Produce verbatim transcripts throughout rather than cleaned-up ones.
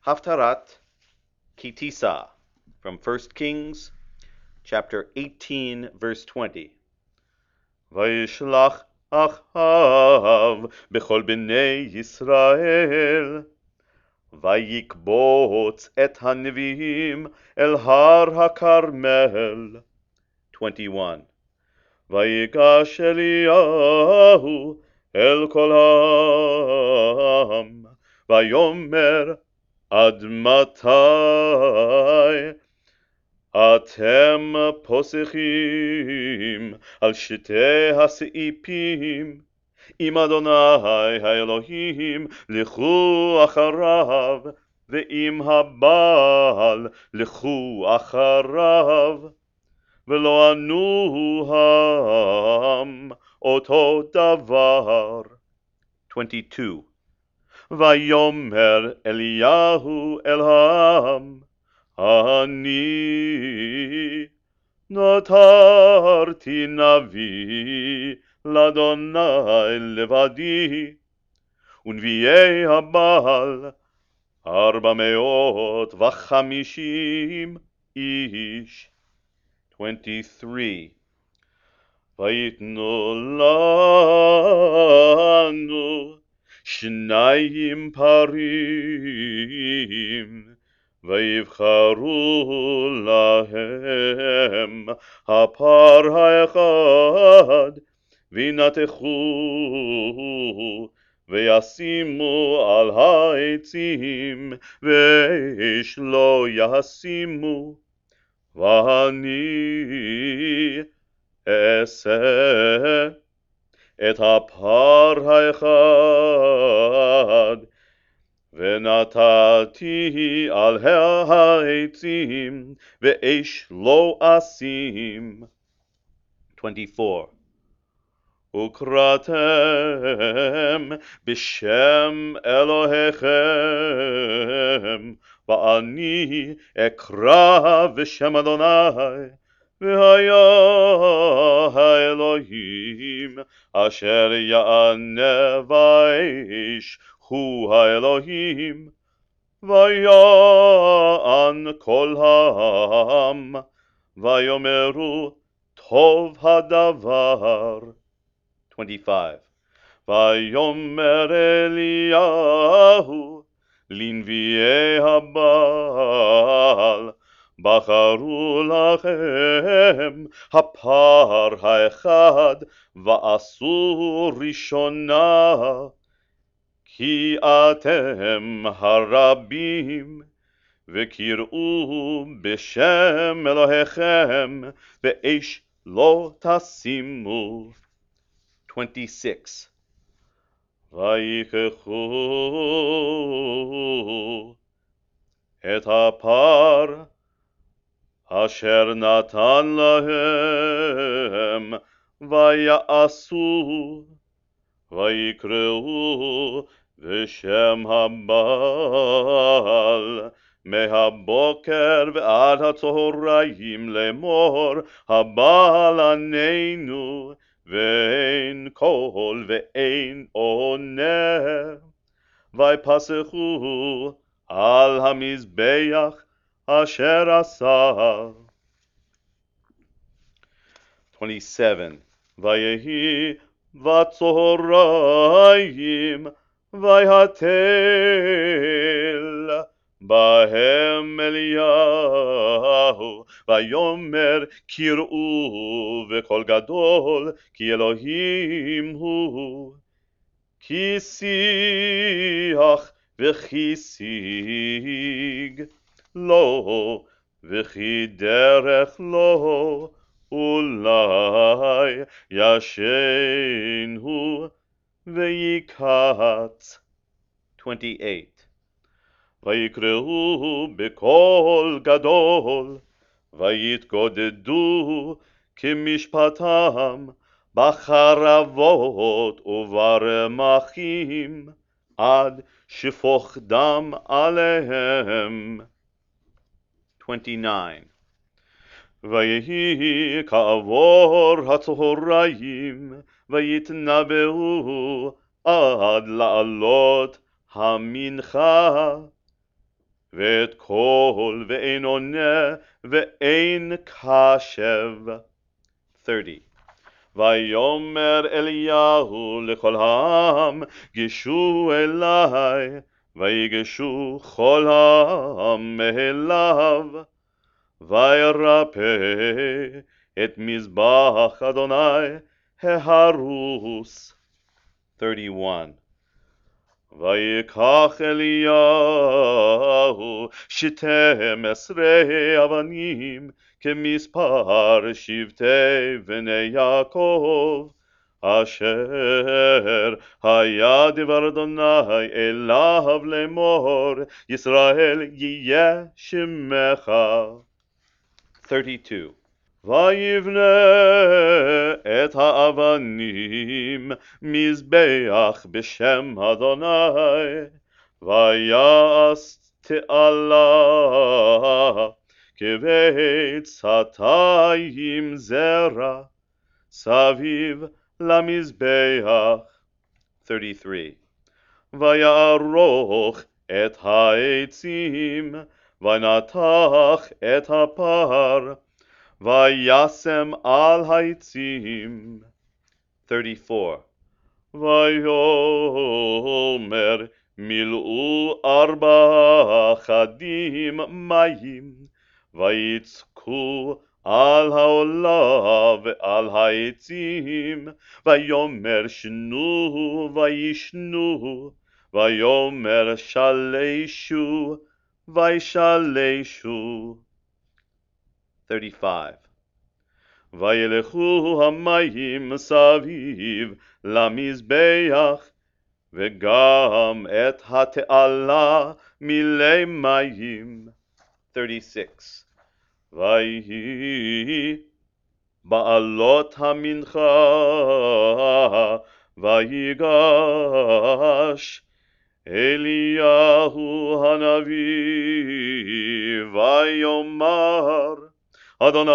Haftarat Kitisa from First Kings, chapter eighteen, verse twenty. Vayishlach Achav bechol bnei Yisrael, vayikbots et hanviim el har hakarmel. twenty-one. Vayigash Eliyahu el kol ha'am, vayomer Ad matai atem posechim al shtei haseipim im Adonai haElohim lechu acharav ve'im habal lechu acharav velo anu ham oto davar. twenty-two. Vayomer Eliyahu el ha'am, Ani notarti navi l'Adonai levadi, unviei habal arba meot v'chamishim ish. twenty-three. Vayitnu lanu Shnayim parim, vayivcharu lahem hapar ha'echad, v'inatechu v'yasimu al ha'etzim, v'esh lo yasimu, v'ani eseh et hapar ha'echad, v'natati al ha'etzim, ve'esh lo asim. twenty-four. Ukratem b'shem Elohechem, va'ani ekra v'shem Adonai, v'haya ha'Elohim asher ya'aneh v'esh hu ha'Elohim, v'ya'an kol ha'am, v'yomeru tov hadavar. twenty-five. V'yomer Eliyahu linviei habal, Bacharu lachem hapar ha'echad, va'asu rishona, ki atem harabim, v'kir'u b'shem Elohechem, ve'esh lo tasimu. twenty-six. Vayikechu et hapar asher natan lahem, vaya'asu, vayikreu v'shem habal, mehaboker ve'ad ha'tzohorayim lemor, habal aneinu, ve'ein kol ve'ein oner, vaypasechu al hamizbeach asher asa. twenty-seven. Vayehi vatzohorayim vayhatel bahem Eliyahu, vayomer kir'u v'kol gadol ki Elohim hu, ki siach v'chisig lo, v'chi derech lo, ulai yashenhu v'yikat. twenty-eight. Vayikreu b'kol gadol, vayitgodedu kimishpatam, b'charavot u'baremachim, ad shifoch dam alehem. twenty-nine. Vayehi ka'avor ha'tzohorayim, vayitnabeu ad la'alot hamincha, ואת קול ואין עונה ואין קשב. thirty. ויאמר אליהו לכל העם, גשו אלי, ויגשו כל העם אליו, וירפא את מזבח אדוני ההרוס. thirty-one. ויקח אליהו שתים עשרה אבנים כמספר שבטי בני יעקב, אשר היה דבר אדוני אליו לאמור, ישראל יהיה שמך. thirty-two. ויבנה את האבנים מזבח בשם אדוני, ויעש תעלה כבית סתיים זרע סביב למזבח. thirty-three. ויערוך את העצים, ונתח את הפר, וישם על העצים. thirty-four. ויאמר מילאו ארבע חדים מים, ויצקו על העולה ועל העצים, ויאמר שנו וישנו, ויאמר שלשו וישלשו. thirty-five. וילכו המים סביב למזבח, וגם את התעלה מילא מים. thirty-six. ויהי בעלות המנחה, ויגש אליהו הנביא, ויאמר, אדוני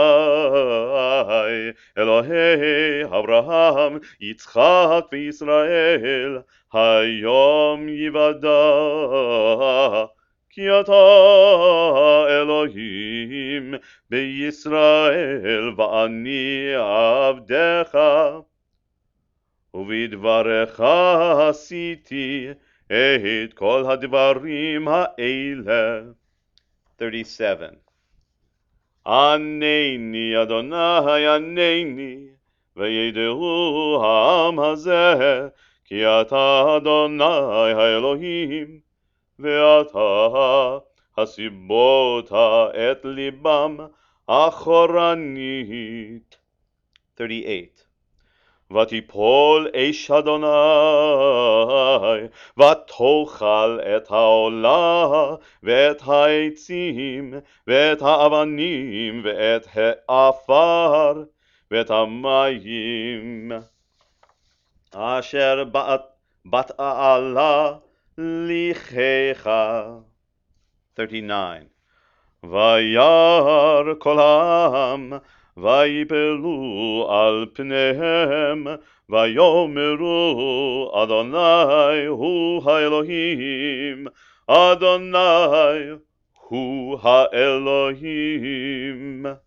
אלוהי אברהם, יצחק וישראל, היום יוודע כי אתה אלוהים בישראל, ואני עבדך, ובדברך עשיתי את כל הדברים האלה. thirty-seven. ענני אדוני ענני, וידעו העם הזה כי אתה אדוני האלוהים, ואתה הסיבות את ליבם אחורנית. thirty-eight. ותיפול אש אדוני, ותאכל את העולה, ואת העצים, ואת האבנים, ואת העפר, ואת המים, אשר בתעלה ליחך. thirty-nine. וירא כל העם, ויפלו על פניהם, ויאמרו, אדוני הוא האלוהים, אדוני הוא האלוהים.